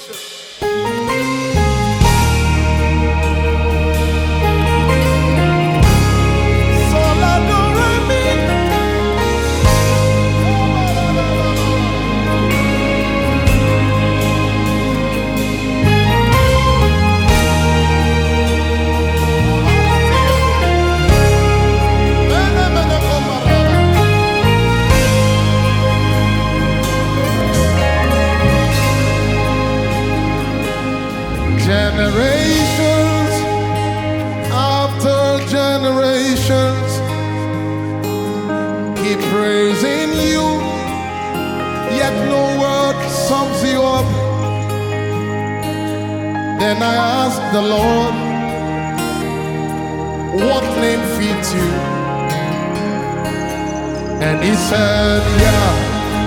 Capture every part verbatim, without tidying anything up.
Generations after generations keep praising you, yet no word sums you up. Then I asked the Lord, what name fits you? And he said, yeah.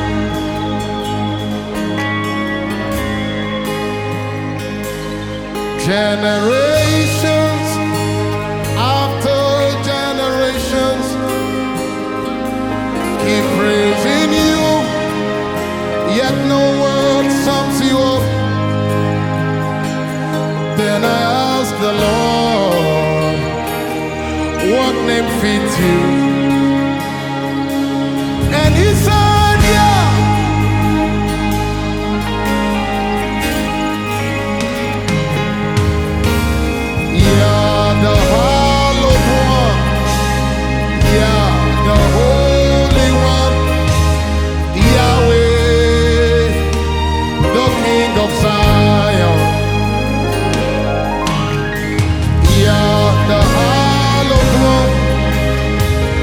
Generations after generations keep praising you, yet no word sums you up. Then I asked the Lord, what name fits you? And he said, yeah. The hallowed one, yeah, the holy one, Yahweh, the King of Zion, yeah, the hallowed one,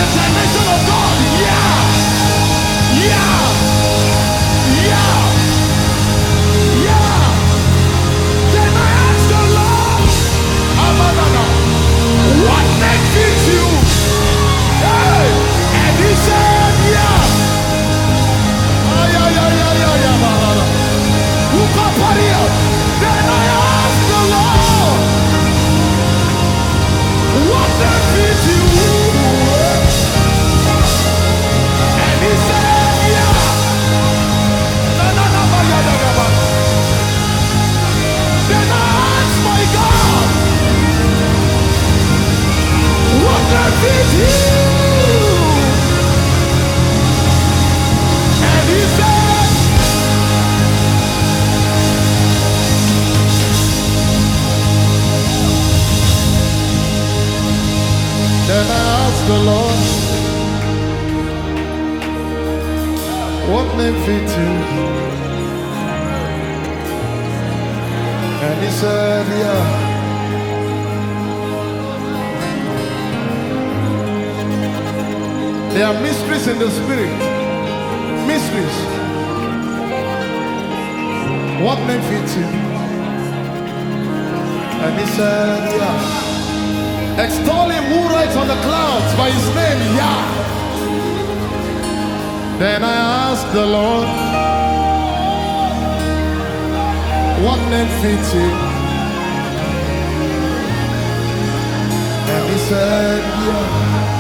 the dimension of God. Yeah. Yeah. Yeah. Yeah. Then I asked the Lord, Amanana, what name fits you? Hey. And he said, yeah. Ah, yeah, yeah, yeah, yeah, yeah, Banana. Who got party up? Then I asked the Lord, what name fits you? And he said, yeah. Na, na, na, ba, ya, da, da, ba. Then I asked my God, what name fits you? And he said, then I asked the Lord, what name fits you? And he said, yeah. There are mysteries in the spirit. Mysteries. What name fits you? And he said, yeah. Extol him who rides on the clouds by his name, Yah. Then I asked the Lord, what name fits you? And he said, yeah.